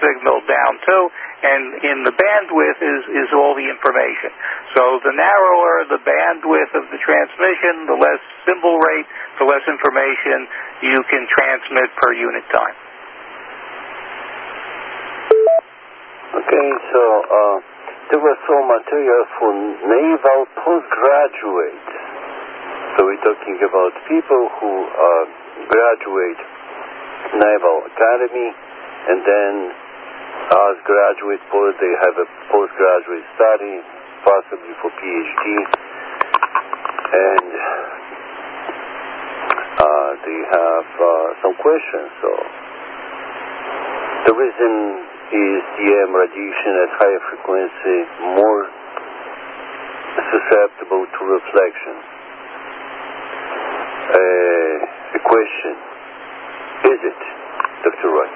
signal down to, and in the bandwidth is all the information. So the narrower the bandwidth of the transmission, the less symbol rate, the less information you can transmit per unit time. Okay, so there was some material for naval postgraduates. So we're talking about people who graduate Naval Academy, and then as graduate they have a postgraduate study, possibly for PhD, and they have some questions. So the reason is the EM radiation at higher frequency more susceptible to reflection. A question: is it, Dr. Roy?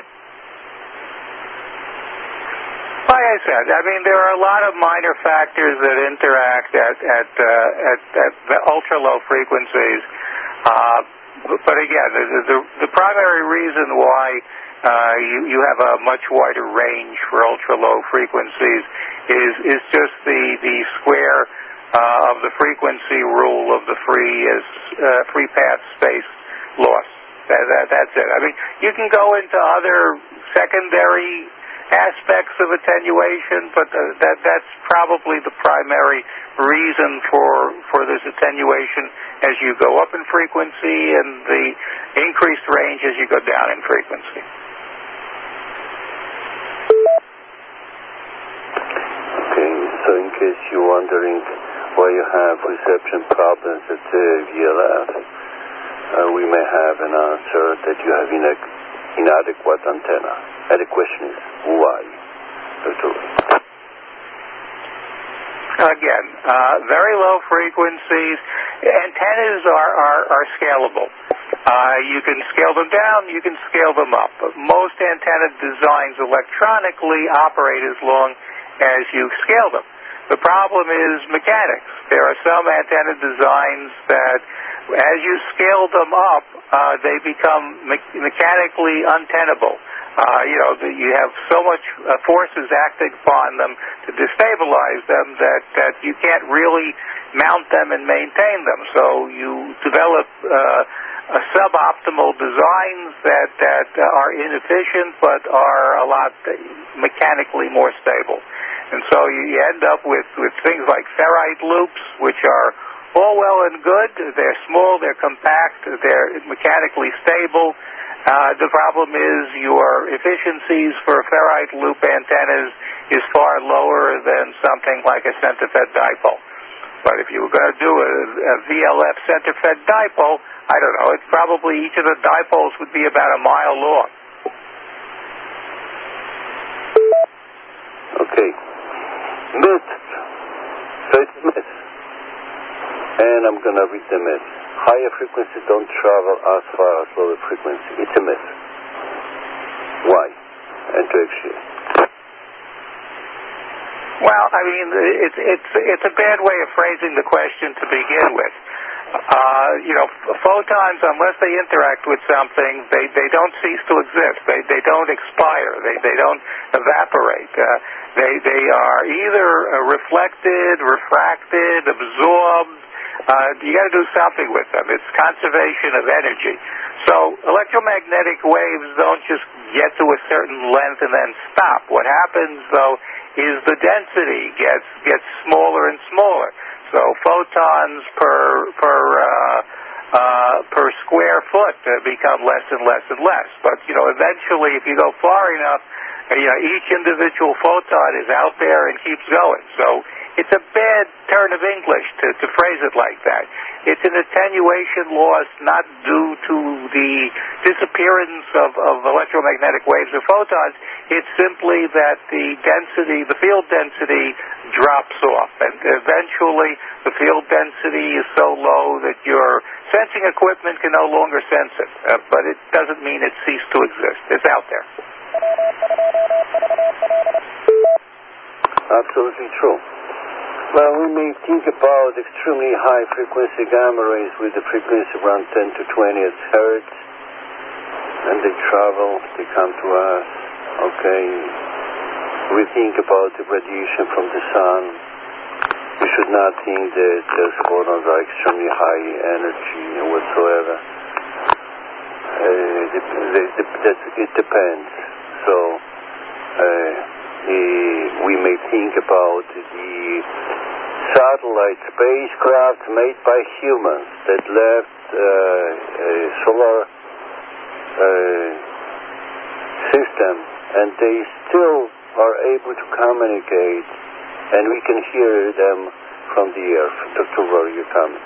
Like I said, I mean, there are a lot of minor factors that interact at the ultra low frequencies. But again, the primary reason why you have a much wider range for ultra low frequencies is just the square of the frequency rule of the free path space loss. That's it. I mean, you can go into other secondary aspects of attenuation, but that's probably the primary reason for this attenuation as you go up in frequency and the increased range as you go down in frequency. Okay, so in case you're wondering why you have reception problems at VLF, we may have an answer that you have inadequate antenna. And the question is, why, Dr. Ray? Again, very low frequencies. Antennas are scalable. You can scale them down, you can scale them up. Most antenna designs electronically operate as long as you scale them. The problem is mechanics. There are some antenna designs that, as you scale them up, they become mechanically untenable. You have so much forces acting upon them to destabilize them that you can't really mount them and maintain them. So you develop suboptimal designs that are inefficient but are a lot mechanically more stable. And so you end up with things like ferrite loops, which are all well and good. They're small, they're compact, they're mechanically stable. The problem is your efficiencies for ferrite loop antennas is far lower than something like a center-fed dipole. But if you were going to do a VLF center-fed dipole, I don't know, it's probably each of the dipoles would be about a mile long. Okay. Myth. So it's myth. And I'm going to read the myth. Higher frequencies don't travel as far as lower frequency. It's a myth. Why? And to actually. Well, I mean, it's a bad way of phrasing the question to begin with. Photons, unless they interact with something, they don't cease to exist. They don't expire. They don't evaporate. They are either reflected, refracted, absorbed. You got to do something with them. It's conservation of energy. So electromagnetic waves don't just get to a certain length and then stop. What happens, though, is the density gets smaller and smaller. So photons per square foot become less and less and less. But eventually, if you go far enough, each individual photon is out there and keeps going. So it's a bad turn of English to phrase it like that. It's an attenuation loss not due to the disappearance of electromagnetic waves or photons. It's simply that the field density drops off. And eventually the field density is so low that your sensing equipment can no longer sense it. But it doesn't mean it ceased to exist. It's out there. Absolutely true. Well, we may think about extremely high frequency gamma rays with the frequency around 10 to 20 hertz, and they travel, they come to us. okay, we think about the radiation from the sun. We should not think that those photons are extremely high energy whatsoever. It depends. So we may think about the satellite spacecraft made by humans that left a solar system, and they still are able to communicate, and we can hear them from the Earth. Dr. Rohr, your comment.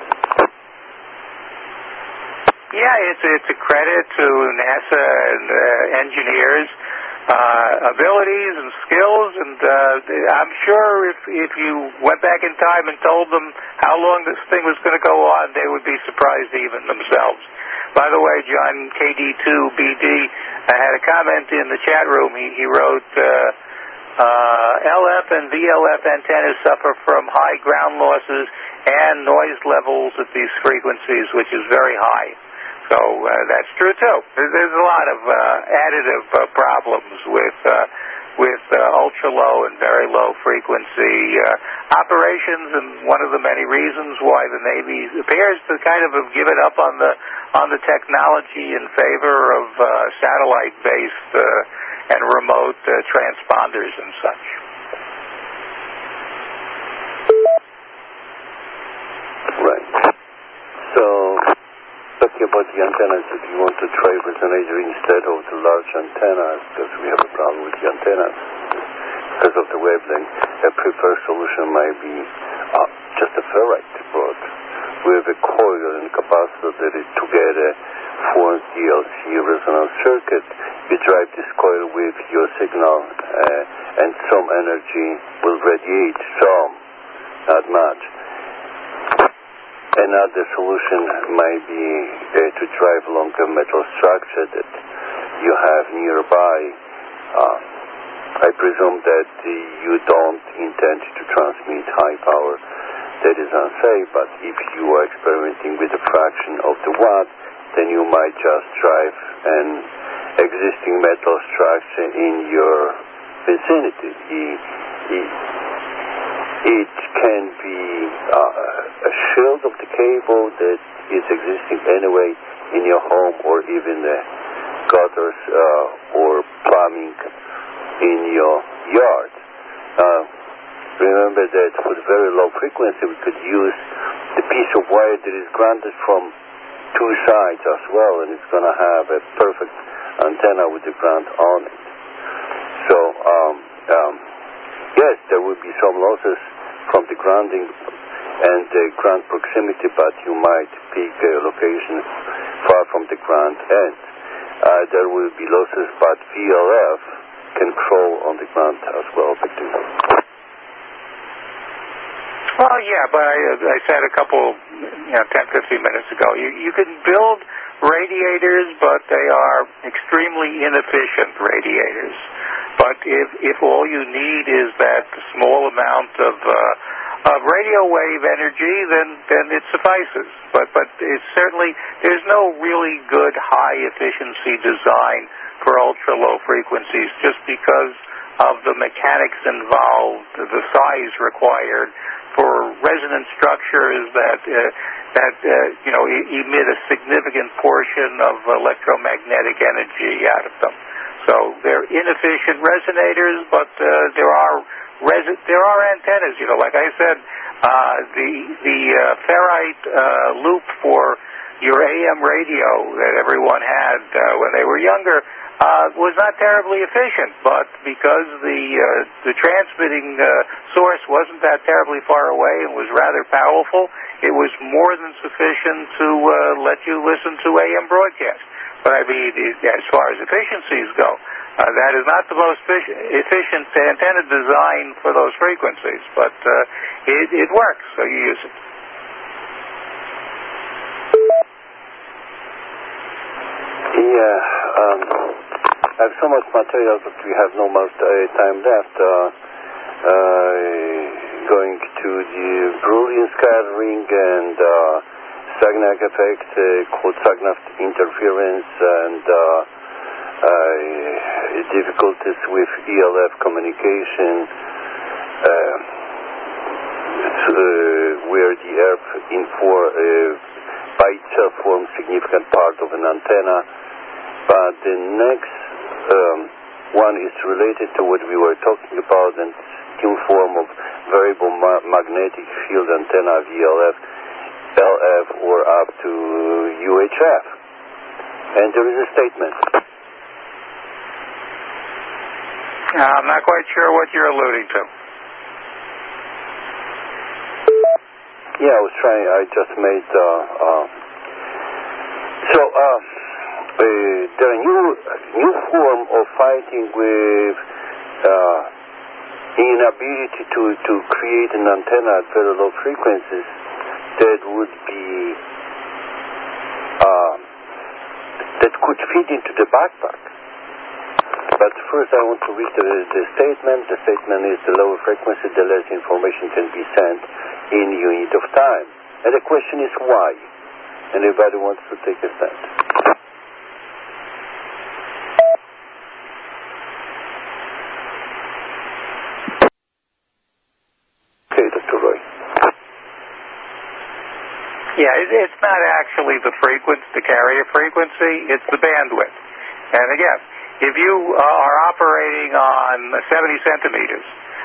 Yeah, it's a credit to NASA and engineers' abilities and skills, and I'm sure if you went back in time and told them how long this thing was going to go on, they would be surprised even themselves. By the way, John KD2BD had a comment in the chat room. He wrote, LF and VLF antennas suffer from high ground losses and noise levels at these frequencies, which is very high. So that's true too. There's a lot of additive problems with ultra low and very low frequency operations, and one of the many reasons why the Navy appears to kind of have given up on the technology in favor of satellite-based and remote transponders and such. Right. So, talking about the antennas, if you want to try resonator instead of the large antennas, because we have a problem with the antennas because of the wavelength, a preferred solution might be just a ferrite rod with a coil and capacitor that is together for DLC resonance circuit. You drive this coil with your signal, and some energy will radiate, some, not much. Another solution might be to drive along a metal structure that you have nearby. I presume that you don't intend to transmit high power. That is unsafe, but if you are experimenting with a fraction of the watt, then you might just drive an existing metal structure in your vicinity. It can be a shield of the cable that is existing anyway in your home, or even the gutters or plumbing in your yard. Remember that for the very low frequency, we could use the piece of wire that is grounded from two sides as well, and it's going to have a perfect antenna with the ground on it. So, yes, there will be some losses from the grounding and the ground proximity, but you might pick a location far from the ground end. There will be losses, but VLF can crawl on the ground as well. Well, yeah, but I said a couple, 10, 15 minutes ago, you can build radiators, but they are extremely inefficient radiators. But if all you need is that small amount of radio wave energy, then it suffices. But it's certainly, there's no really good high efficiency design for ultra low frequencies, just because of the mechanics involved, the size required for resonant structures that emit a significant portion of electromagnetic energy out of them. So they're inefficient resonators, but there are antennas. Like I said, the ferrite loop for your AM radio that everyone had when they were younger was not terribly efficient, but because the transmitting source wasn't that terribly far away and was rather powerful, it was more than sufficient to let you listen to AM broadcast. But I mean, as far as efficiencies go, that is not the most efficient antenna design for those frequencies, but it works, so you use it. Yeah, I have so much material that we have no more time left. Going to the Brilliant scattering and Sagnac effect, called Sagnac interference, and difficulties with ELF communication, where the earth by itself forms significant part of an antenna. But the next one is related to what we were talking about, and new form of variable magnetic field antenna, VLF, LF, or up to UHF. And there is a statement. I'm not quite sure what you're alluding to. Yeah, I was trying. I just made. There are new form of fighting with inability to create an antenna at very low frequencies that would be that could fit into the backpack. But first I want to read the statement. The statement is the lower frequency, the less information can be sent in unit of time. And the question is why? Anybody wants to take a stand? Okay, Dr. Roy. Yeah, it's not actually the frequency, the carrier frequency, it's the bandwidth. And again, if you are operating on 70 centimeters,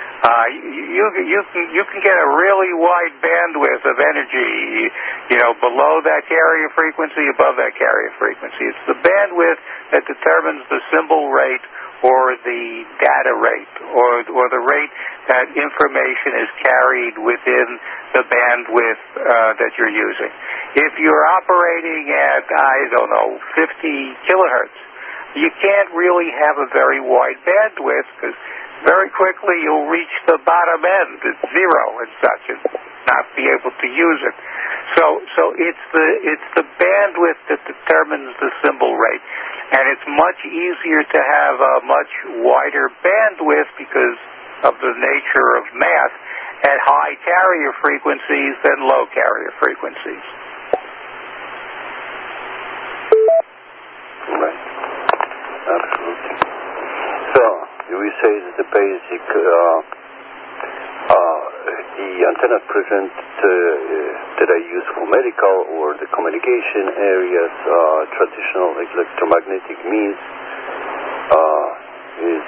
you can get a really wide bandwidth of energy, below that carrier frequency, above that carrier frequency. It's the bandwidth that determines the symbol rate or the data rate or the rate that information is carried within the bandwidth that you're using. If you're operating at, 50 kilohertz, you can't really have a very wide bandwidth because very quickly you'll reach the bottom end at zero and such and not be able to use it. So it's the bandwidth that determines the symbol rate. And it's much easier to have a much wider bandwidth because of the nature of math at high carrier frequencies than low carrier frequencies. Right. Absolutely. So, we say that the basic, the antenna present that I use for medical or the communication areas, traditional electromagnetic means is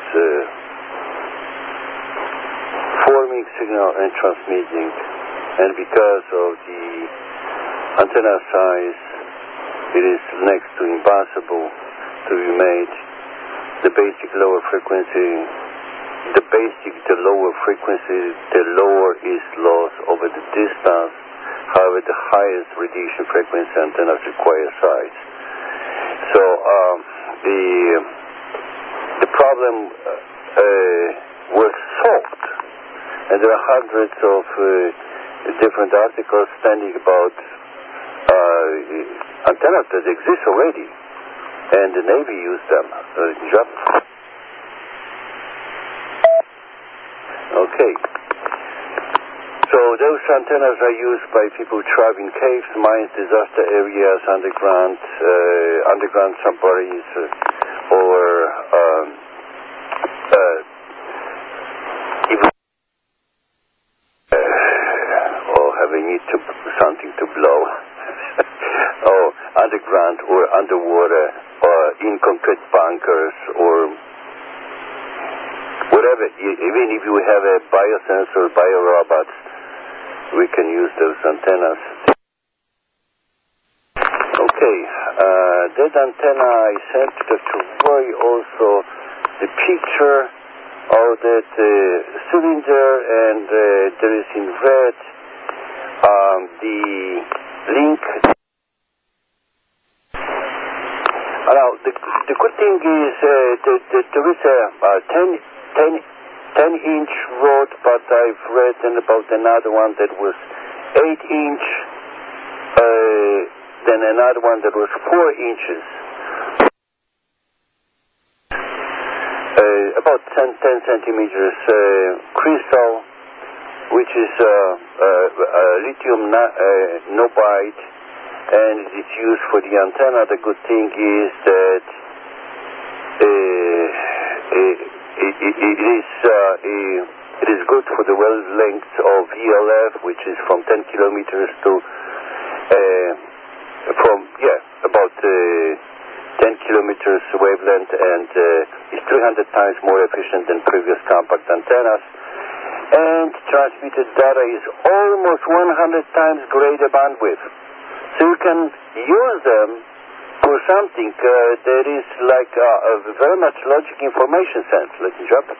forming signal and transmitting, and because of the antenna size, it is next to impossible to be made. The lower frequency, the lower frequency, the lower is loss over the distance. However, the highest radiation frequency antennas require size. So the problem was solved, and there are hundreds of different articles standing about antennas that exist already. And the Navy used them. Okay. So those antennas are used by people traveling caves, mines, disaster areas, underground submarines, or have a need to something to blow. Or underground or underwater, or in concrete bunkers, or whatever. Even if you have a biosensor, biorobots, we can use those antennas. Okay, that antenna I sent to Dr. Roy also the picture of that cylinder, and there is in red the link. Now, the good thing is that there is a 10-inch rod, but I've read about another one that was 8-inch, then another one that was 4 inches. About 10 centimeters crystal, which is lithium it is good for the wavelength of VLF, which is from 10 kilometers to about 10 kilometers wavelength, and is 300 times more efficient than previous compact antennas. And transmitted data is almost 100 times greater bandwidth. So you can use them for something that is like a very much logic information sense, ladies and gentlemen.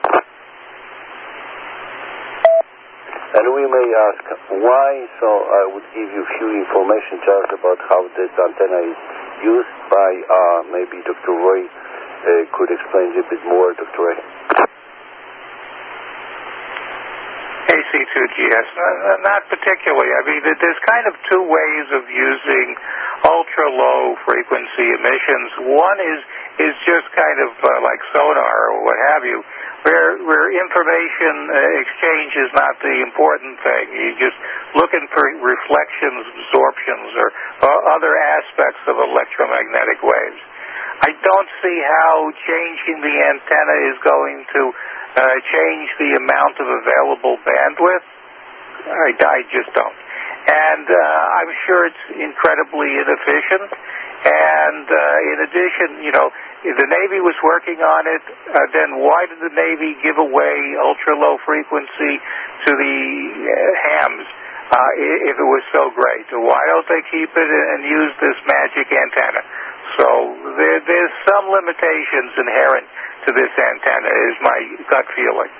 And we may ask why, so I would give you a few information just about how this antenna is used by, maybe Dr. Roy could explain a bit more, Dr. Ray. AC2GS, not particularly. I mean, there's kind of two ways of using ultra-low frequency emissions. One is just kind of like sonar or what have you, where information exchange is not the important thing. You're just looking for reflections, absorptions, or other aspects of electromagnetic waves. I don't see how changing the antenna is going to change the amount of available bandwidth. I just don't. And I'm sure it's incredibly inefficient. And in addition, if the Navy was working on it, then why did the Navy give away ultra-low frequency to the hams if it was so great? Why don't they keep it and use this magic antenna? So there's some limitations inherent to this antenna, is my gut feeling.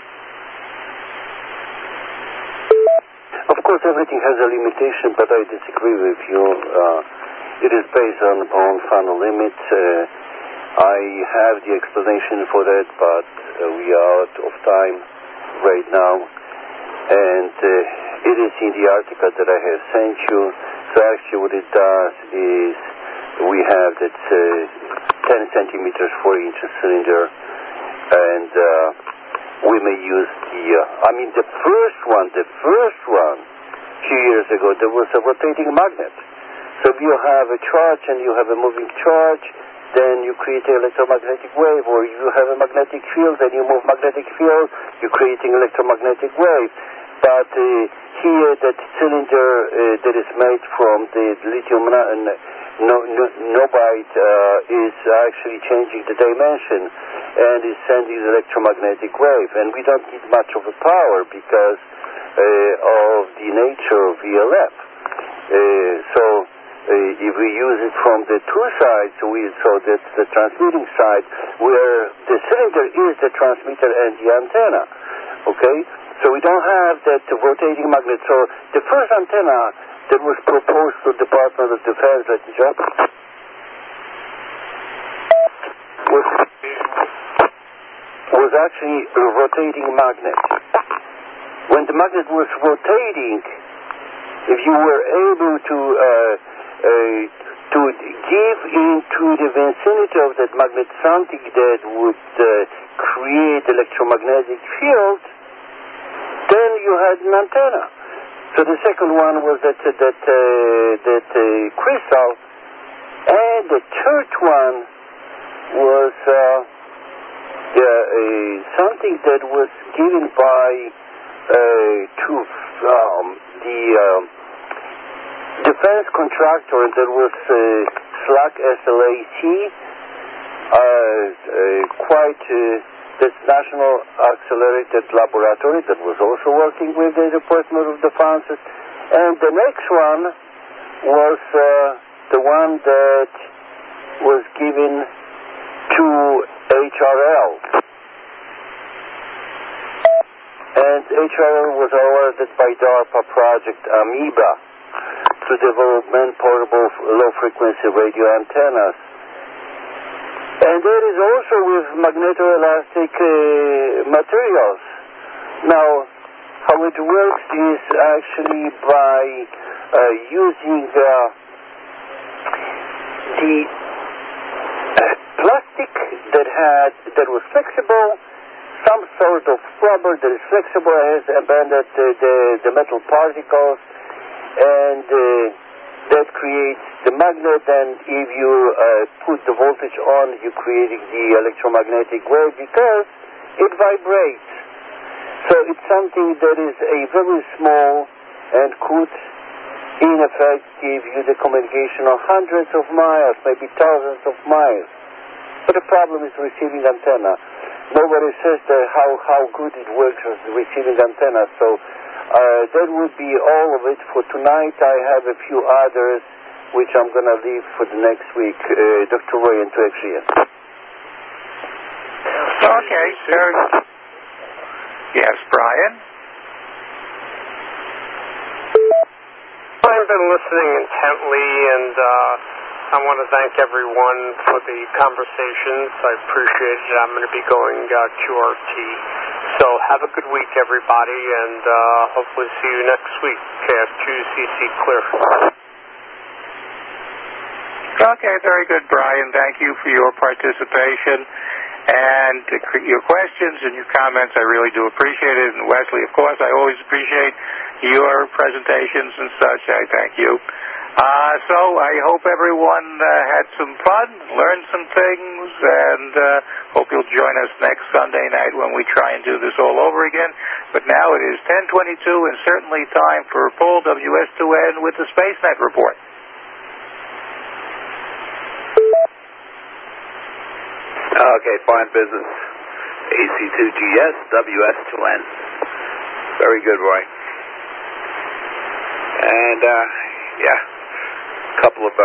Of course, everything has a limitation, but I disagree with you. It is based on funnel limits. I have the explanation for that, but we are out of time right now. And it is in the article that I have sent you. So actually what it does is we have that 10 centimeters 4-inch cylinder, and we may use the first one a few years ago, there was a rotating magnet. So if you have a charge and you have a moving charge, then you create an electromagnetic wave, or you have a magnetic field and you move magnetic field, you're creating electromagnetic wave. But here, that cylinder that is made from the lithium nobite is actually changing the dimension and is sending the electromagnetic wave. And we don't need much of a power because of the nature of VLF. If we use it from the two sides, so that's the transmitting side, where the cylinder is the transmitter and the antenna, okay? So we don't have that rotating magnet. So the first antenna that was proposed to the Department of Defense, ladies and gentlemen, was actually a rotating magnet. When the magnet was rotating, if you were able to give into the vicinity of that magnet something that would create electromagnetic field, then you had an antenna. So the second one was that crystal, and the third one was something that was given by the defense contractor that was SLAC SLAC, this National Accelerated Laboratory that was also working with the Department of Defense. And the next one was the one that was given to HRL. And HRL was awarded by DARPA Project Amoeba to develop man-portable low-frequency radio antennas. And there is also with magnetoelastic materials. Now, how it works is actually by using the plastic that was flexible, some sort of rubber that is flexible has abandoned the metal particles, and that creates the magnet, and if you put the voltage on, you're creating the electromagnetic wave, because it vibrates. So it's something that is a very small and could, in effect, give you the communication of hundreds of miles, maybe thousands of miles. But the problem is receiving antenna. Nobody says that how good it works as the receiving antenna. So that would be all of it for tonight. I have a few others which I'm going to leave for the next week. Dr. Roy and to Adrian. Okay. Yes, Brian? I've been listening intently, and I want to thank everyone for the conversations. I appreciate it. I'm going to be going QRT. So have a good week, everybody, and hopefully see you next week. KF2CC clear. Okay, very good, Brian. Thank you for your participation and your questions and your comments. I really do appreciate it. And Wesley, of course, I always appreciate your presentations and such. I thank you. So I hope everyone had some fun, learned some things, and hope you'll join us next Sunday night when we try and do this all over again. But now it is 10:22 and certainly time for Paul WS2N with the SpaceNet report. Okay, fine business. AC2GS, WS2N. Very good, Roy. And, yeah, a couple of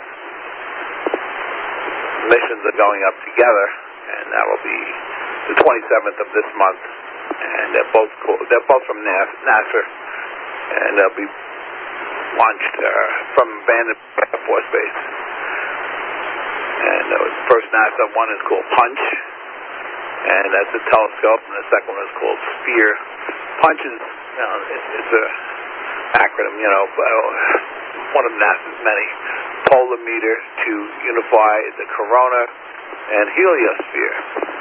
missions are going up together, and that will be the 27th of this month. And they're both from NASA, and they'll be launched from Vandenberg Air Force Base. And the first NASA one is called Punch, and that's a telescope, and the second one is called Sphere. Punch is, it's a acronym, one of NASA's many. Polarimeter to unify the corona and heliosphere.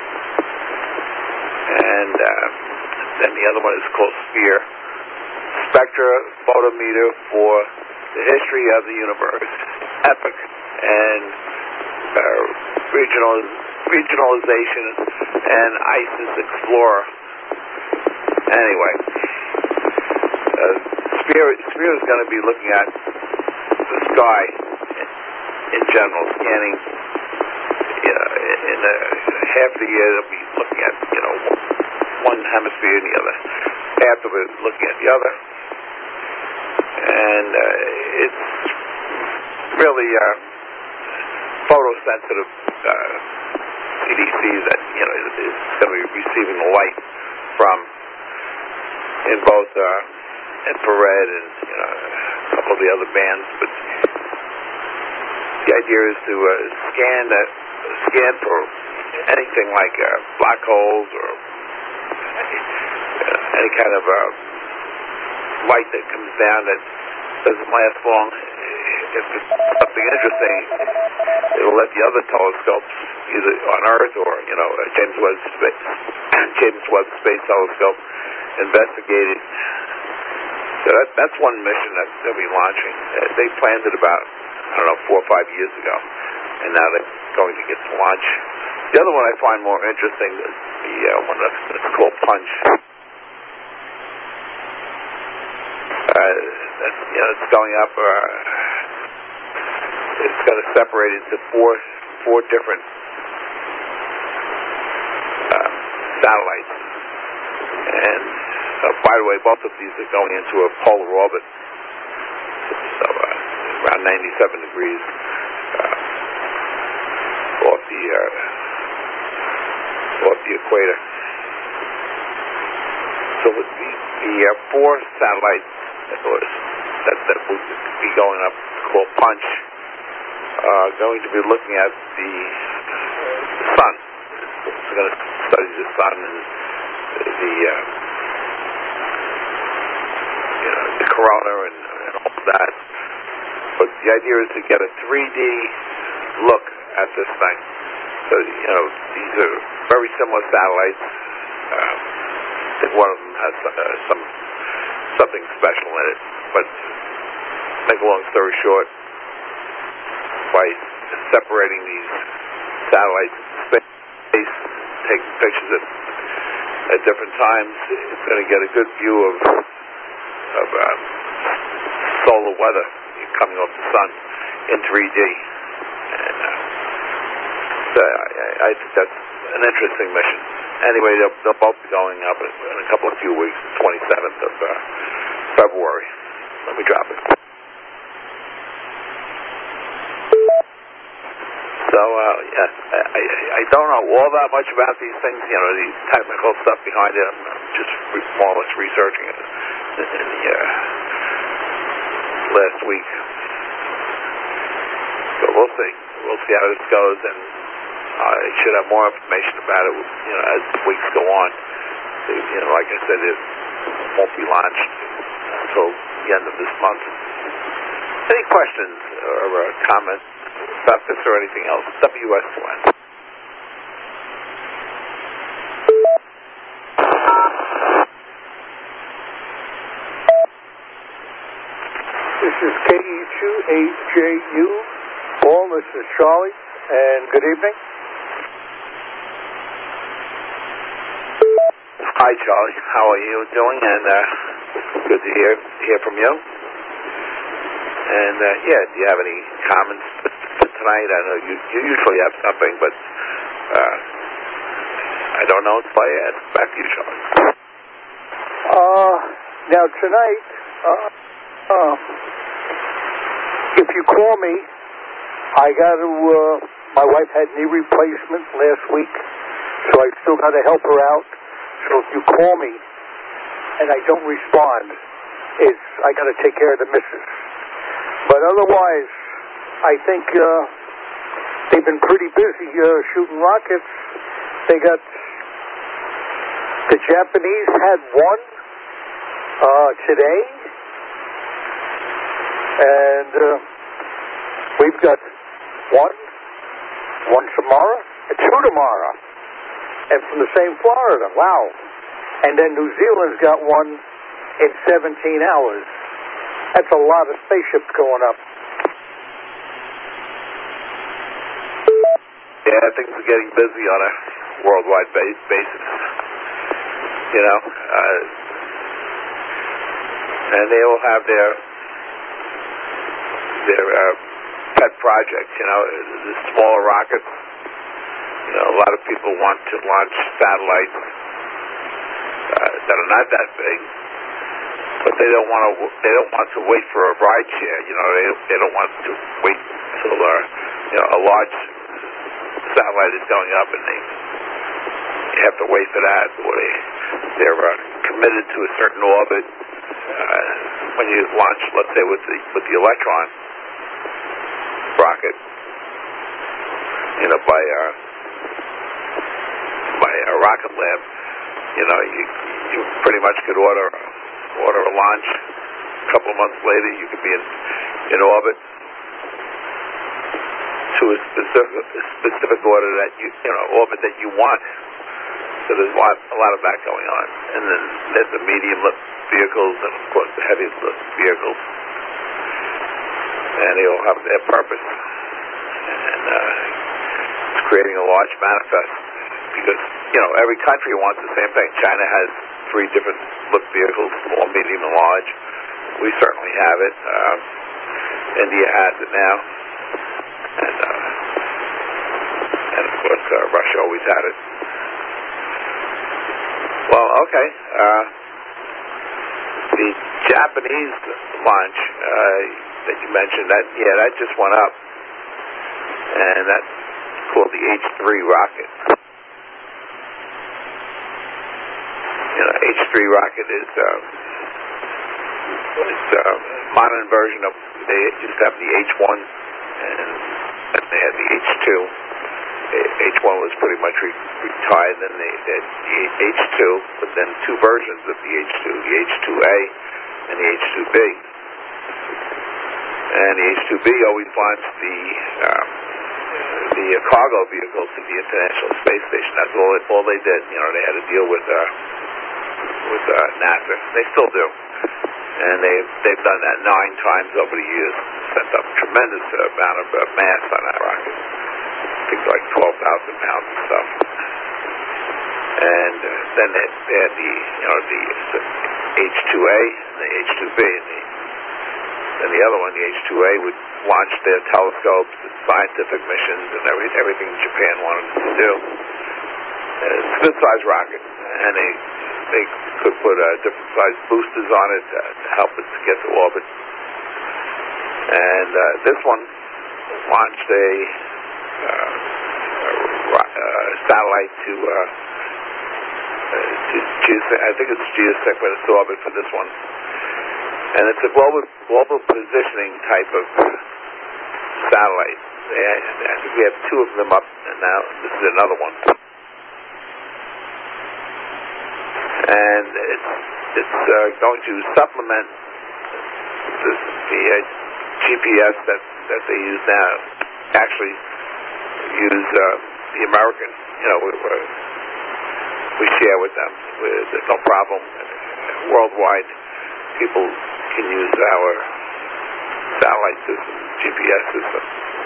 And then the other one is called Sphere. Spectrophotometer for the history of the universe. Epoch and regionalization and ISIS Explorer. Anyway, Sphere is going to be looking at the sky in general, scanning. In half the year they'll be looking at one hemisphere and the other half of it looking at the other, and it's really photosensitive CDC that is going to be receiving the light from in both infrared and a couple of the other bands. But the idea is to scan for anything like black holes or any kind of light that comes down that doesn't last long. If it's something interesting, it'll let the other telescopes, either on Earth or James Webb Space Telescope, investigate it. So that's one mission that they'll be launching. They planned it about 4 or 5 years ago, and now they're going to get to launch. The other one I find more interesting is the one that's called Punch. It's going up. It's going to separate into four different satellites. And by the way, both of these are going into a polar orbit, so around 97 degrees off the equator. So with the four satellites that will be going up, called Punch, going to be looking at the sun. It's going to study the sun and the corona and all of that. But the idea is to get a 3D look at this thing. So these are very similar satellites. I think one of them has something special in it. But make a long story short, by separating these satellites in space, taking pictures at at different times, it's going to get a good view of solar weather coming off the sun in 3D. And so I think that's an interesting mission. Anyway, they'll both be going up in a few weeks, 27th of February. Let me drop it. So, I don't know all that much about these things, you know, the technical stuff behind it. I'm just more or less researching it in the last week. So we'll see. We'll see how this goes, and I should have more information about it, you know, as the weeks go on. You know, like I said, it won't be launched until the end of this month. Any questions or comments about this or anything else? WS1. This is KE28JU. Paul, this is Charlie, and good evening. Hi, Charlie. How are you doing? And good to hear from you. And yeah, do you have any comments for tonight? I know you usually have something, but I don't know until I ask. Back to you, Charlie. Now tonight, if you call me, I got to. My wife had knee replacement last week, so I still got to help her out. So if you call me and I don't respond, I got to take care of the missus. But otherwise, I think they've been pretty busy shooting rockets. They got the Japanese had one today, and we've got one tomorrow, and two tomorrow, and from the same Florida. Wow! And then New Zealand's got one in 17 hours. That's a lot of spaceships going up. Yeah, things are getting busy on a worldwide basis. You know, and they all have their pet projects. You know, the smaller rockets. You know, a lot of people want to launch satellites that are not that big. But they don't want to wait for a ride share. You know, they don't want to wait until a large satellite is going up and they have to wait for that, or they're committed to a certain orbit. When you launch, let's say with the Electron rocket, you know, by a Rocket Lab, you know, you pretty much could order a launch. A couple of months later, you could be in orbit to a specific order that orbit that you want. So there's a lot of that going on. And then there's the medium lift vehicles and of course the heavy lift vehicles. And they all have their purpose. And it's creating a large manifest because, every country wants the same thing. China has 3 different lift vehicles, small, medium, and large. We certainly have it. India has it now. And of course, Russia always had it. Well, okay. The Japanese launch that you mentioned, that just went up. And that's called the H3 rocket. H3 rocket is a modern version of, they used to have the H1 and they had the H2. H1 was pretty much retired, then they had the H2, but then 2 versions of the H2, the H2A and the H2B. And the H2B always launched the cargo vehicles to the International Space Station. That's all they did. They had to deal with NASA. They still do. And they've done that 9 times over the years. Sent up a tremendous amount of mass on that rocket. I think like 12,000 pounds of stuff. And then they had the H-2A and the H-2B, and the other one, the H-2A, would launch their telescopes and scientific missions and everything Japan wanted to do. It's a good-sized rocket, and they could put different sized boosters on it to help it to get to orbit. And this one launched a satellite to I think it's geosync, but it's orbit for this one. And it's a global positioning type of satellite. I think we have two of them up, and now this is another one. And it's going to supplement the GPS that they use now. Actually, use the American. We share with them. There's no problem. Worldwide, people can use our satellite system, GPS system,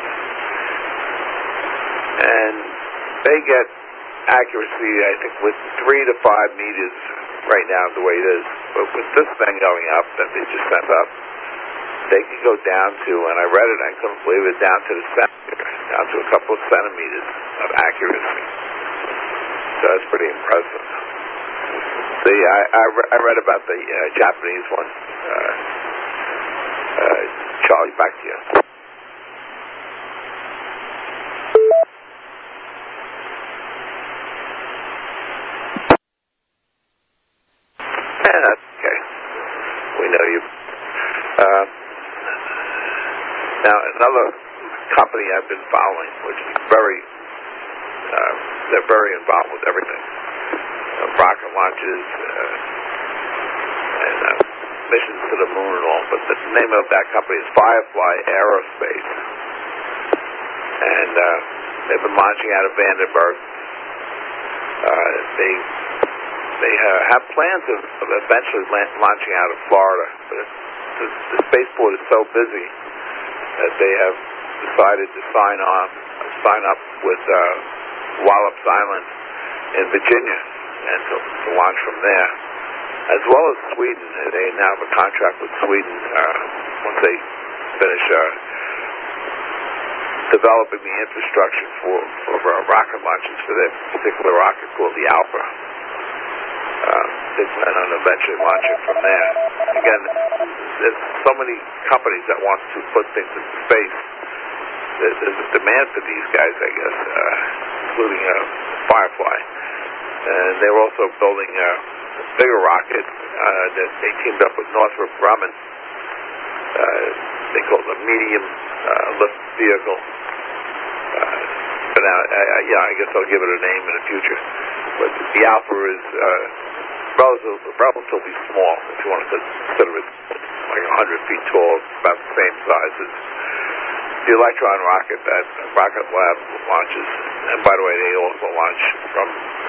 and they get accuracy, I think, with 3 to 5 meters right now, the way it is. But with this thing going up that they just sent up, they can go down to, and I read it, I couldn't believe it, down to the centimeter, down to a couple of centimeters of accuracy. So that's pretty impressive. See, I read about the Japanese one. Charlie, back to you. That's okay. We know you. Now, another company I've been following, which is they're very involved with everything. Rocket launches and missions to the moon and all, but the name of that company is Firefly Aerospace. And they've been launching out of Vandenberg. They have plans of eventually launching out of Florida, but the spaceport is so busy that they have decided to sign up with Wallops Island in Virginia and to launch from there, as well as Sweden. They now have a contract with Sweden once they finish developing the infrastructure for rocket launches for their particular rocket called the Alpha. They plan on eventually launching from there. Again, there's so many companies that want to put things into space. There's a demand for these guys, I guess, including Firefly. And they're also building a bigger rocket that they teamed up with Northrop Grumman. They call it a medium lift vehicle. But now, I guess I'll give it a name in the future. But the Alpha is relatively small, if you want to consider it like 100 feet tall. It's about the same size as the Electron rocket that Rocket Lab launches. And by the way, they also launch from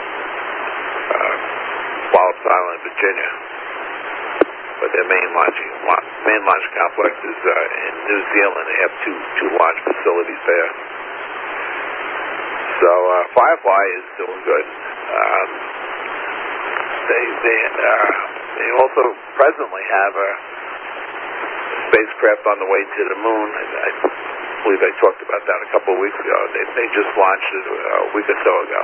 Wallops Island, Virginia. But their main launch complex is in New Zealand. They have two launch facilities there. So Firefly is doing good. They also presently have a spacecraft on the way to the moon. I believe I talked about that a couple of weeks ago. They just launched it a week or so ago.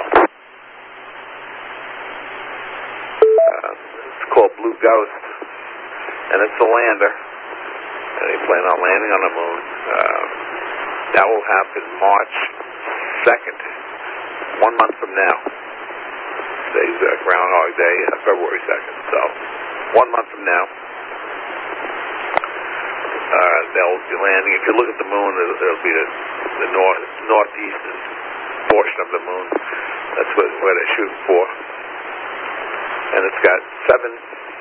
It's called Blue Ghost, and it's a lander. And they plan on landing on the moon. That will happen March 2nd, 1 month from now. Today's Groundhog Day, February 2nd. So, 1 month from now, they'll be landing. If you look at the moon, it'll be the northeastern portion of the moon. That's where they're shooting for. And it's got 7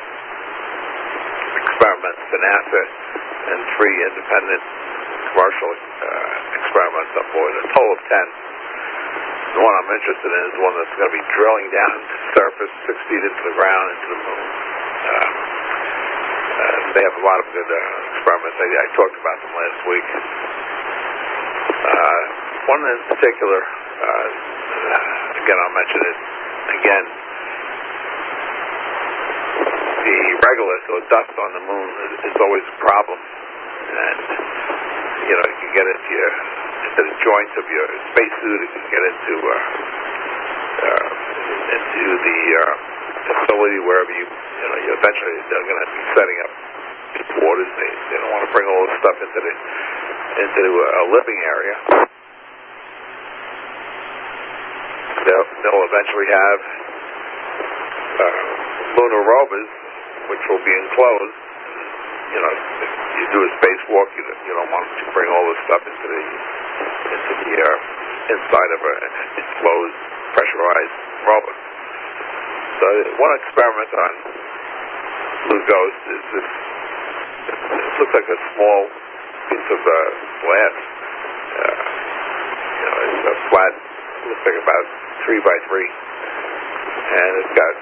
experiments to NASA and 3 independent commercial experiments on board. A total of 10. The one I'm interested in is the one that's going to be drilling down to the surface 6 feet into the ground, into the moon. They have a lot of good experiments. I talked about them last week. One in particular, again, I'll mention it again, the regolith or dust on the moon is always a problem, and you can get into the joints of your spacesuit. It can get into the facility wherever you eventually they're going to be setting up quarters. They don't want to bring all this stuff into a living area. They'll eventually have lunar rovers, which will be enclosed. If you do a spacewalk, you don't want to bring all this stuff into the inside of an enclosed, pressurized rover. So one experiment on Blue Ghost is this. It looks like a small piece of glass. It's a flat. Looks like about 3 by 3, and it's got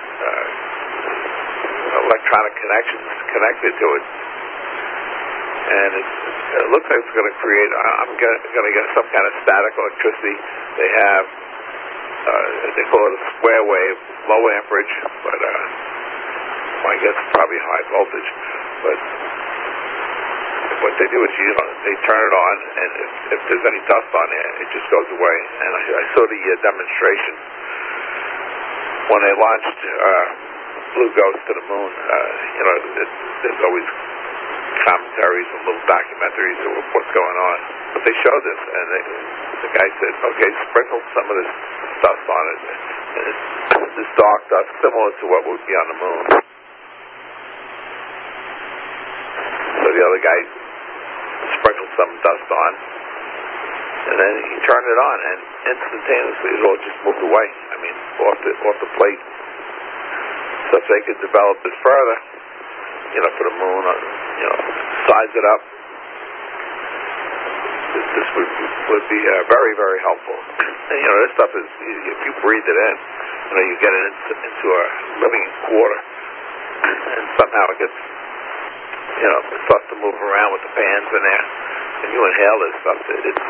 electronic connections connected to it, and it looks like it's going to create. I'm going to get some kind of static electricity. They have they call it a square wave, low amperage, but I guess probably high voltage. But what they do is they turn it on, and if there's any dust on it, it just goes away. And I saw the demonstration when they launched Blue Ghost to the moon. There's always commentaries and little documentaries of what's going on. But they showed this, and the guy said, "Okay, sprinkle some of this dust on it, and it's this dark dust similar to what would be on the moon." So the other guy sprinkled some dust on, and then he turned it on, and instantaneously it all just moved away. I mean, off the plate. So if they could develop this further, for the moon, size it up, this would be very, very helpful. And, this stuff is, if you breathe it in, you get it into a living quarter, and somehow it gets, it starts to move around with the fans in there, and you inhale this stuff. It's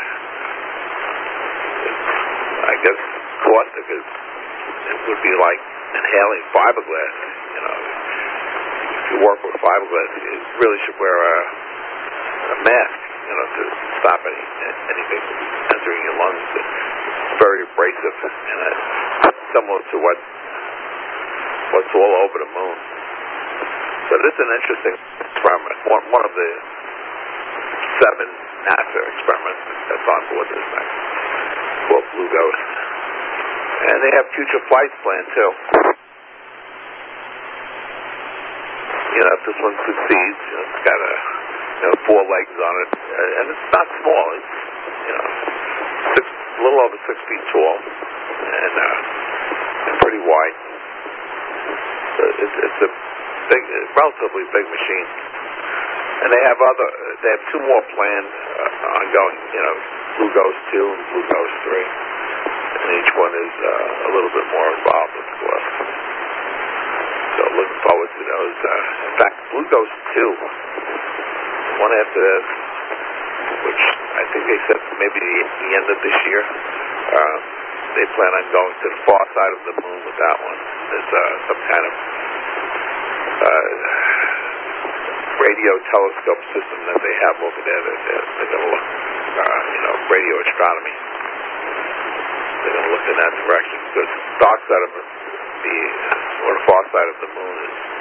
I guess, caustic. It would be like inhaling fiberglass. If you work with fiberglass, you really should wear a mask, to stop anything from entering your lungs. It's very abrasive, and it's similar to what's all over the moon. So this is an interesting experiment. One of the 7 NASA experiments that's on board this thing, called Blue Ghost. And they have future flights planned too. If this one succeeds, it's got 4 legs on it, and it's not small. It's a little over 6 feet tall, and pretty wide. So it's a relatively big machine. And they have 2 more planned ongoing, Blue Ghost 2 and Blue Ghost 3. And each one is a little bit more involved, of course. So looking forward to those. In fact, Blue Ghost 2, one after this, which I think they said maybe the end of this year, they plan on going to the far side of the moon with that one. There's some kind of radio telescope system that they have over there. They're going to look, radio astronomy. They're going to look in that direction, because the dark side of the far side of the moon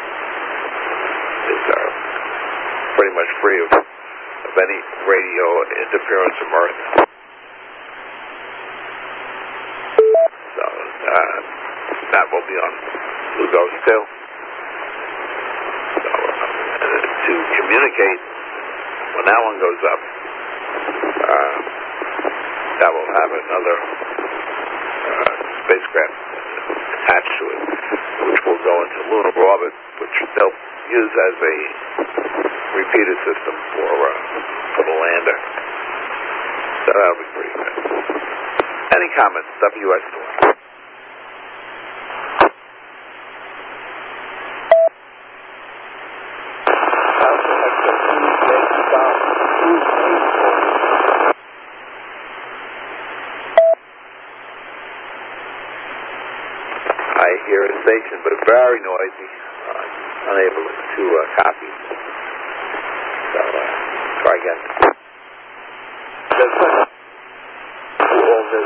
is pretty much free of any radio interference from Earth. So that will be on Blue Ghost 2. So to communicate when that one goes up, that will have another spacecraft attached to it, which will go into lunar orbit, which they'll use as a repeater system for the lander. So that'll be pretty good. Any comments? WS1. station, but very noisy. Unable to copy. So, try again. All this.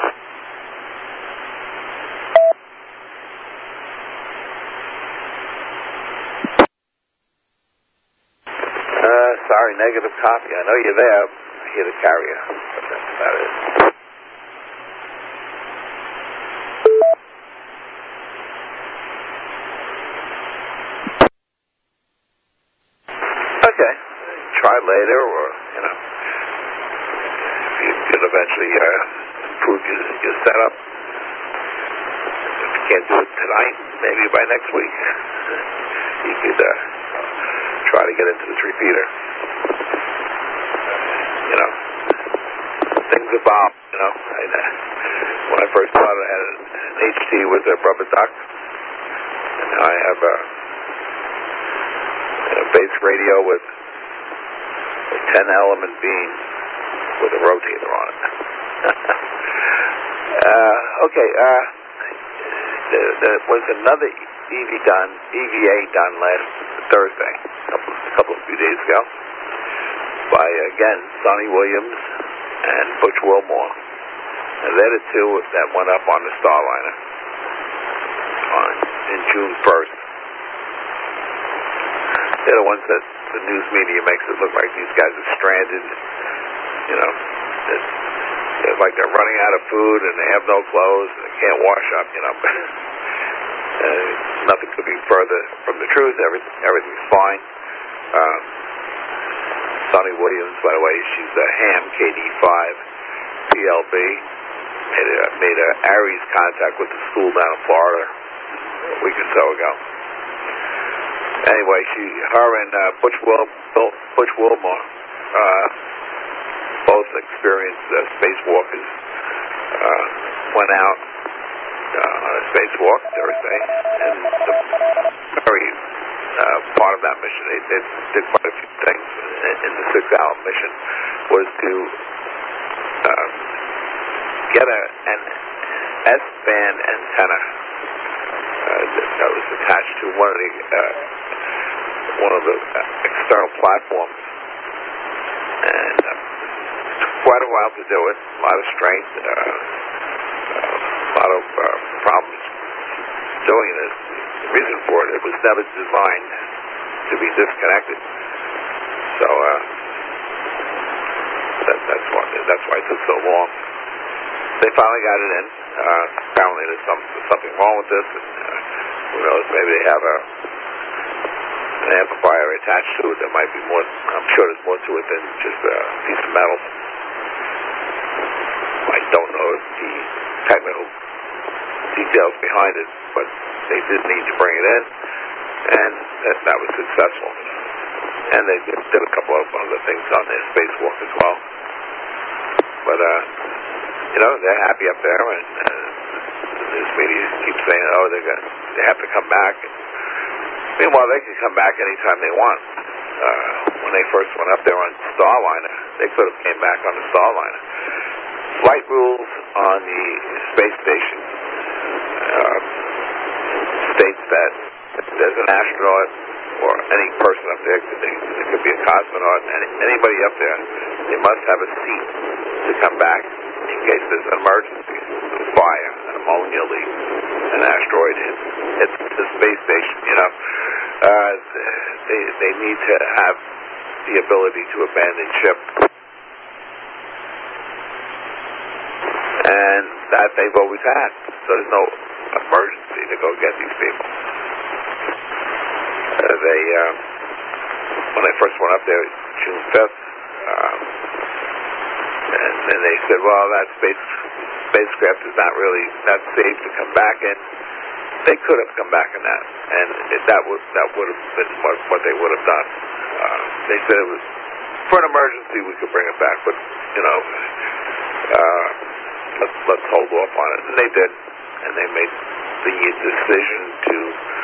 Sorry, negative copy. I know you're there. I hear the carrier, but that's about it. Okay. Try later, or, if you could eventually improve your setup. If you can't do it tonight, maybe by next week, you could try to get into this repeater. Things evolve, when I first started, I had an HT with a rubber duck, and now I have a base radio with a 10-element beam with a rotator on it. Okay, there was another EVA done last Thursday, a couple of few days ago, by, again, Sonny Williams and Butch Wilmore. And they're the two that went up on the Starliner in June 1st. They're the ones that the news media makes it look like these guys are stranded. It's like they're running out of food and they have no clothes and they can't wash up, nothing could be further from the truth. Everything's fine. Sonny Williams, by the way, she's a ham KD5 PLB. Made a Aries contact with the school down in Florida a week or so ago. Anyway, her and Butch Wilmore both experienced spacewalkers. Went out on a spacewalk Thursday, and the very part of that mission, they did quite a few things in the 6-hour mission, was to get an S-band antenna that was attached to one of the external platforms, and it took quite a while to do it. A lot of strength, a lot of problems doing this. The reason for it was never designed to be disconnected. So that's why it took so long. They finally got it in. Apparently there's something wrong with this, and who knows, maybe they have an amplifier attached to it. There might be more. I'm sure there's more to it than just a piece of metal. I don't know the technical details behind it, but they did need to bring it in, and that was successful. And they did a couple of other things on their spacewalk as well. But, they're happy up there, and the news media keeps saying, they have to come back. And meanwhile, they can come back anytime they want. When they first went up there on Starliner, they could have came back on the Starliner. Flight rules on the space station states that if there's an astronaut or any person up there, it could be a cosmonaut, anybody up there, they must have a seat to come back in case there's an emergency, a fire, an ammonia leak, an asteroid hit. It's the space station, They need to have the ability to abandon ship. And that they've always had. So there's no emergency to go get these people. When I first went up there, June 5th, and they said, well, that spacecraft is not safe to come back in. They could have come back in that, and that would have been what they would have done. They said it was for an emergency we could bring it back, but let's hold off on it. And they did, and they made the decision to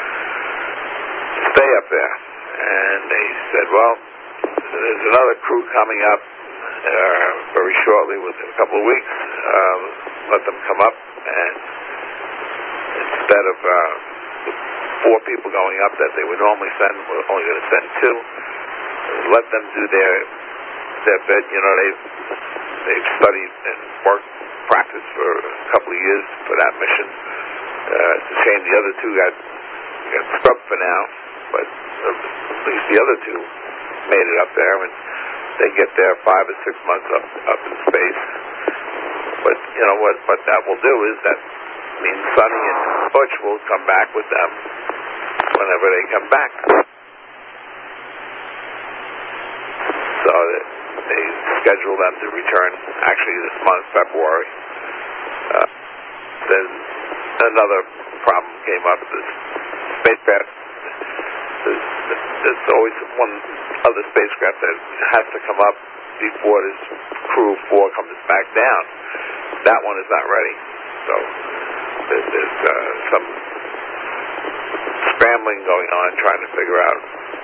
stay up there. And they said, well, there's another crew coming up very shortly, within a couple of weeks. Let them come up, and instead of 4 people going up that they would normally send. We're only going to send 2. Let them do their bit. You know, they've studied and worked, practiced for a couple of years for that mission. It's a shame the other 2 got scrubbed for now, but at least the other 2 made it up there, and they get there 5 or 6 months up in space. But you know what that will do is that means Sonny and Butch will come back with them whenever they come back. So they schedule them to return actually this month, February. Then another problem came up. This spacecraft, there's always one other spacecraft that has to come up before this crew of 4 comes back down. That one is not ready. So there's some scrambling going on, trying to figure out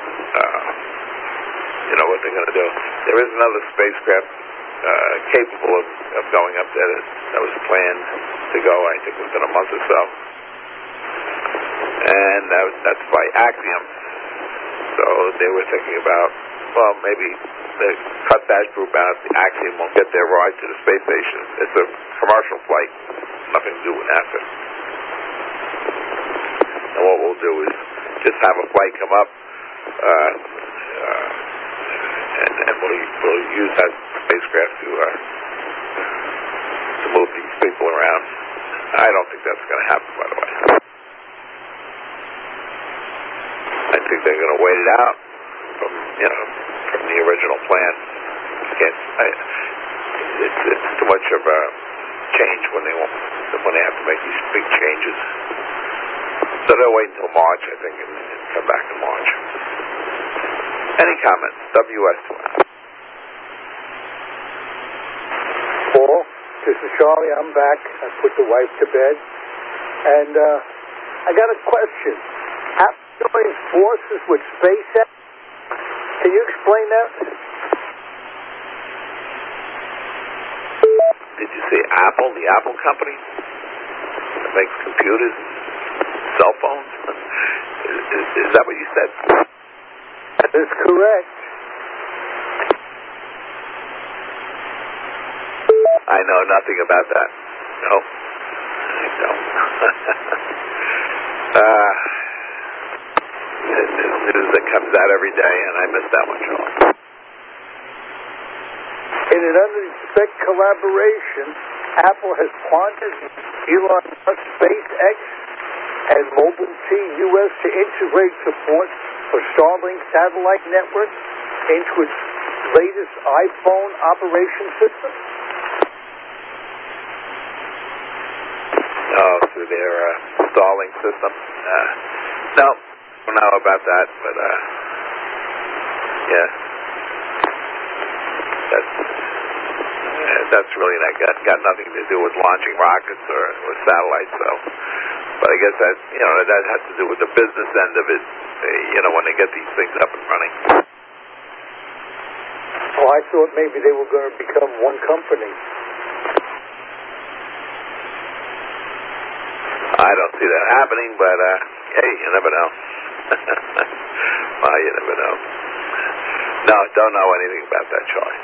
what they're going to do. There is another spacecraft capable of going up there that was planned to go, I think, within a month or so. And that's by Axiom. So they were thinking about, well, maybe they cut that group out. The Axiom won't get their ride to the space station. It's a commercial flight, nothing to do with NASA. And what we'll do is just have a flight come up, and we'll use that spacecraft to move these people around. I don't think that's going to happen, by the way. I think they're going to wait it out from the original plan. It's too much of a change when they have to make these big changes. So they'll wait until March, I think, and come back in March. Any comments? WS12. Paul, this is Charlie. I'm back. I put the wife to bed. And I got a question. Apple joined forces with SpaceX. Can you explain that? Did you say Apple, the Apple company that makes computers and cell phones? Is that what you said? That is correct. I know nothing about that. No, I don't. There's news that comes out every day, and I miss that one, Charlie. In an unexpected collaboration, Apple has partnered with Elon Musk, SpaceX, and Mobile T US to integrate support for Starlink satellite network into its latest iPhone operation system. Oh, through their Starlink system. No, don't know about that, but yeah, that's really got nothing to do with launching rockets or satellites. So, but I guess that that has to do with the business end of it. When they get these things up and running. Oh, I thought maybe they were going to become one company. I don't see that happening, but hey, you never know. Well, you never know. No, don't know anything about that, Charlie.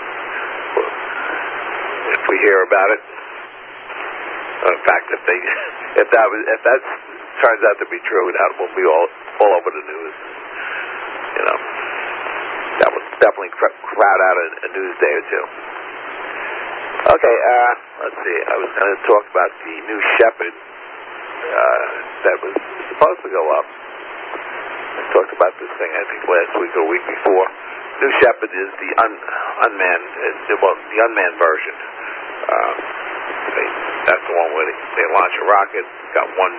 If we hear about it, in fact, if that turns out to be true, that will be all over the news. That would definitely crowd out a news day or two. Okay, let's see. I was going to talk about the new Shepard that was supposed to go up. I talked about this thing, I think, last week or a week before. New Shepard is the unmanned version. That's the one where they launch a rocket. It's got one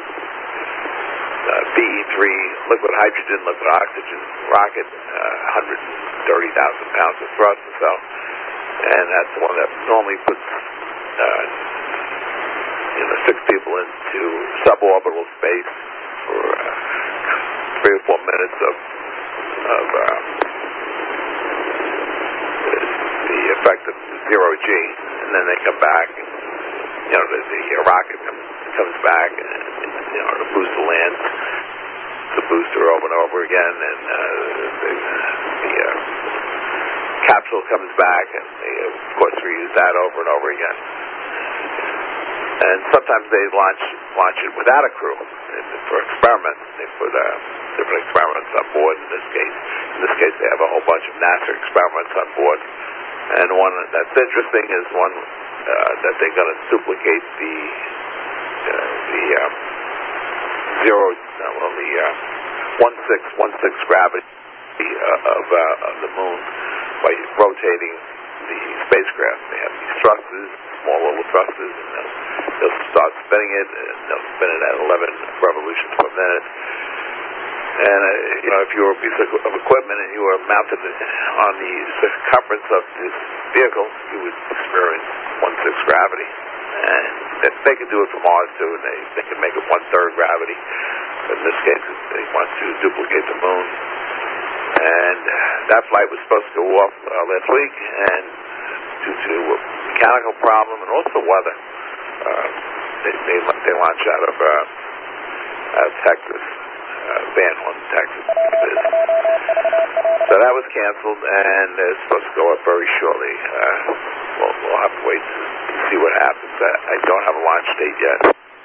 BE-3 liquid hydrogen, liquid oxygen rocket, 130,000 pounds of thrust or so. And that's the one that normally puts 6 people into suborbital space for 3 or 4 minutes of the effect of zero-G, and then they come back. And, the rocket comes back, to boost the land. the booster over and over again, and the capsule comes back, and they, of course, reuse that over and over again. And sometimes they launch it without a crew for experiments. They put different experiments on board. In this case, they have a whole bunch of NASA experiments on board. And one that's interesting is one that they're going to duplicate the 1616 gravity of the moon by rotating the spacecraft. They have these thrusters, small little thrusters, and they'll start spinning it, and they'll spin it at 11 revolutions per minute. And if you were a piece of equipment and you were mounted on the circumference of this vehicle, you would experience 1/6 gravity. And they can do it for Mars too, and they can make it 1/3 gravity. But in this case, they want to duplicate the moon. And that flight was supposed to go off last week, and due to a mechanical problem and also weather, they launched out of Texas, Van Horn, Texas. So that was canceled, and it's supposed to go up very shortly. We'll have to wait to see what happens. I don't have a launch date yet.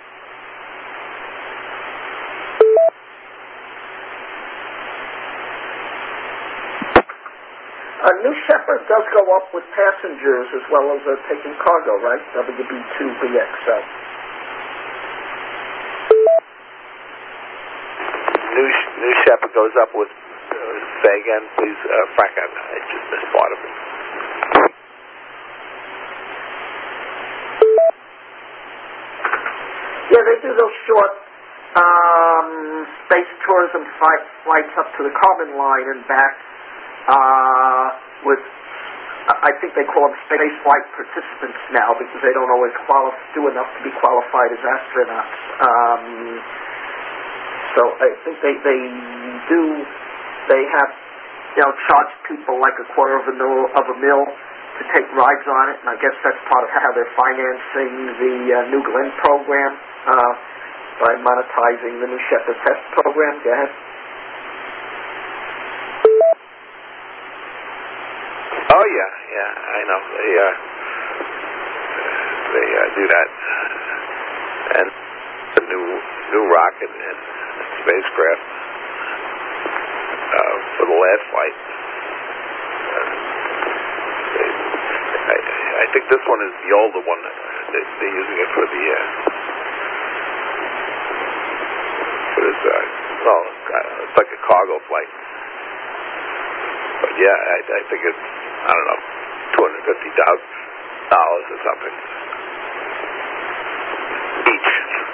New Shepard does go up with passengers as well as taking cargo, right? WB2BXL. New Shepard goes up with, say again, please, Frank, I just missed part of it. Yeah, they do those short space tourism flights up to the Kármán line and back with, I think they call them space flight participants now because they don't always do enough to be qualified as astronauts. So I think they have, charge people like $250,000 to take rides on it, and I guess that's part of how they're financing the New Glenn program by monetizing the New Shepard test program. Go ahead. Oh yeah, I know. They do that, and the new rocket and spacecraft for the last flight. I think this one is the older one. They're using it for the it's like a cargo flight. But yeah, I think it's, I don't know, $250,000 or something each.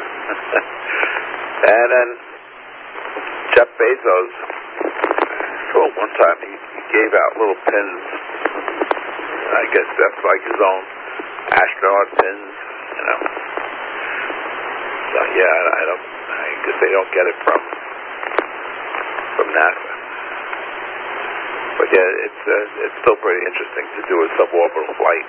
And then Jeff Bezos, one time he gave out little pins. I guess that's like his own astronaut pins, So yeah, I guess they don't get it from NASA. But yeah, it's still pretty interesting to do a suborbital flight,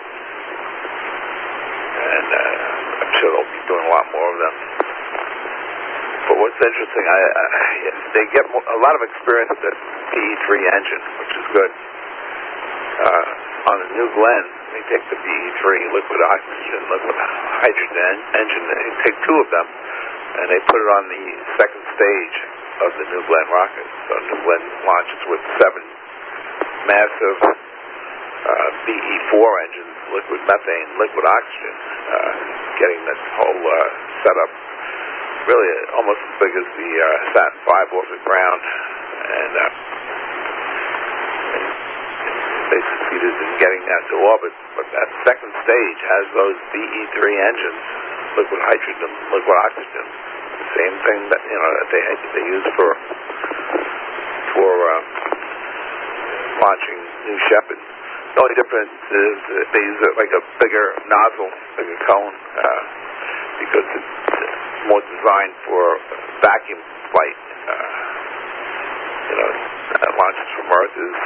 and I'm sure they'll be doing a lot more of them. But what's interesting, they get a lot of experience with the BE-3 engine, which is good. On the New Glenn, they take the BE-3 liquid oxygen, liquid hydrogen engine. They take two of them, and they put it on the second stage of the New Glenn rocket. So New Glenn launches with 7 massive BE-4 engines, liquid methane, liquid oxygen, getting this whole setup really almost as big as the Saturn V off the ground, and they succeeded in getting that to orbit. But that second stage has those BE-3 engines, liquid hydrogen, liquid oxygen, the same thing that that they use for launching New Shepard. The only difference is they use like a bigger nozzle, bigger cone, because it's more designed for vacuum flight. Launches from Earth is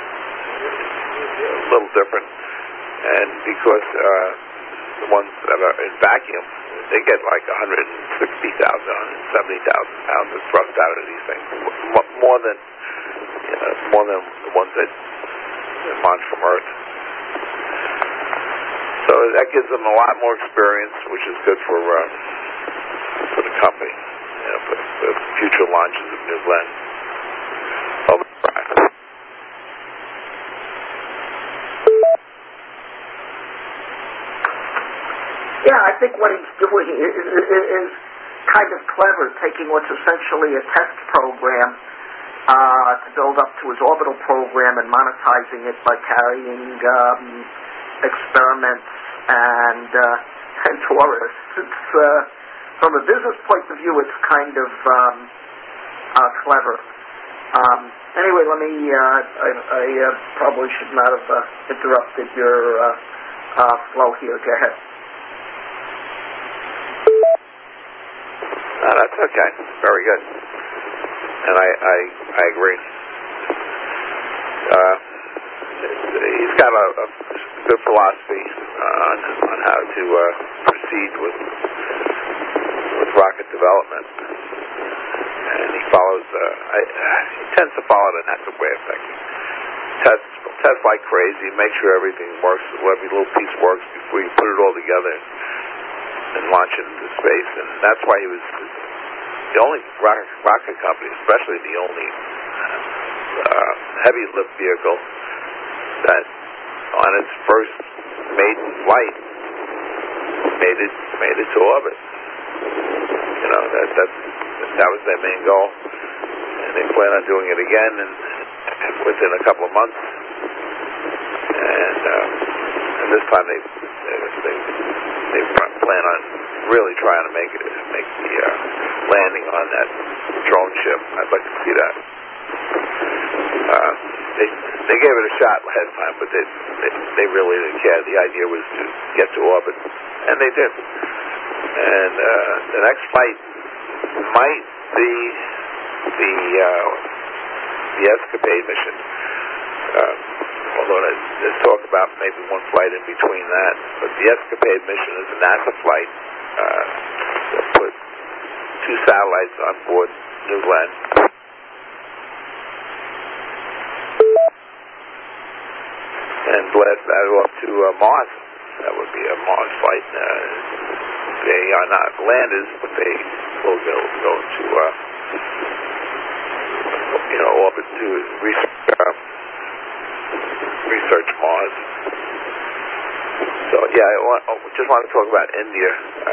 a little different, and because the ones that are in vacuum, they get like 160,000, 170,000 pounds of thrust out of these things, more than the ones that launch from Earth. So that gives them a lot more experience, which is good for the company, for future launches of New Glenn. Yeah, I think what he's doing is kind of clever, taking what's essentially a test program to build up to his orbital program and monetizing it by carrying experiments and tourists. It's, from a business point of view, it's kind of clever. Anyway, let me, I probably should not have interrupted your flow here. Go ahead. No, that's okay. Very good. And I agree. He's got a good philosophy on how to proceed with rocket development, and he follows. He tends to follow the natural way of thinking. Test like crazy. Make sure everything works. Every little piece works before you put it all together and launch it into space. And that's why he was the only rocket company, especially the only heavy lift vehicle that on its first maiden flight made it to orbit. You know, that was their main goal, and they plan on doing it again within a couple of months. And this time they plan on really trying to make the landing on that drone ship. I'd like to see that. They gave it a shot ahead of time, but they really didn't care. The idea was to get to orbit, and they did. And the next flight might be the Escapade mission. Although there's talk about maybe one flight in between that. But the Escapade mission is a NASA flight that put 2 satellites on board New Glenn. And blast that off to Mars. That would be a Mars flight. They are not landers, but they will go to orbit to research Mars. So yeah, I just want to talk about India.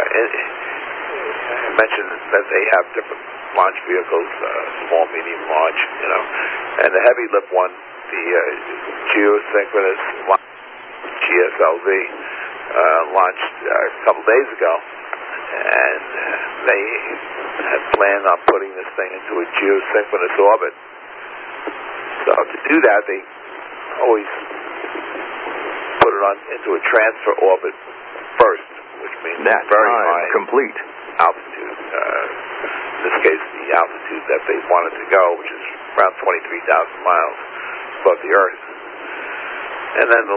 I mentioned that they have different launch vehicles, small, medium, large. And the heavy lift one, the geosynchronous GSLV, launched a couple days ago, and they had planned on putting this thing into a geosynchronous orbit. So to do that, they always put it into a transfer orbit first, which means very high complete altitude. In this case, the altitude that they wanted to go, which is around 23,000 miles above the Earth. And then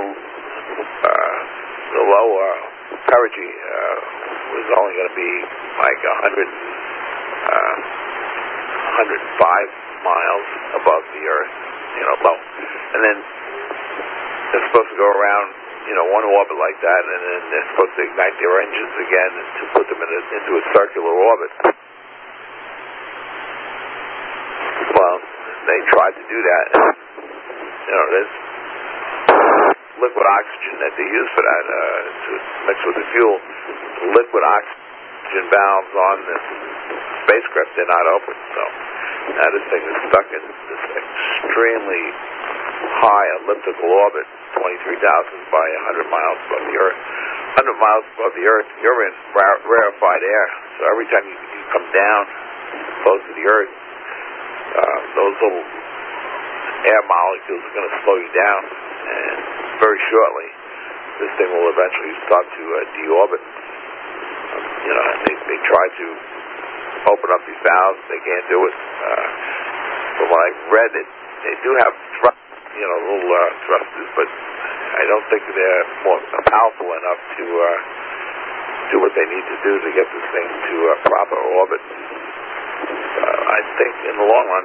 the lower perigee was only going to be like 105 miles above the Earth, low. And then they're supposed to go around, one orbit like that, and then they're supposed to ignite their engines again to put them into a circular orbit. Well, they tried to do that. There's liquid oxygen that they use for that to mix with the fuel. The liquid oxygen valves on this spacecraft, they're not open. So now this thing is stuck in this extremely high elliptical orbit, 23,000 by 100 miles above the Earth. 100 miles above the Earth, you're in rarefied air. So every time you come down close to the Earth, those little air molecules are going to slow you down, and very shortly, this thing will eventually start to deorbit. They try to open up these valves, they can't do it. From what I've read, they do have thrusters, but I don't think they're more powerful enough to do what they need to do to get this thing to proper orbit. I think in the long run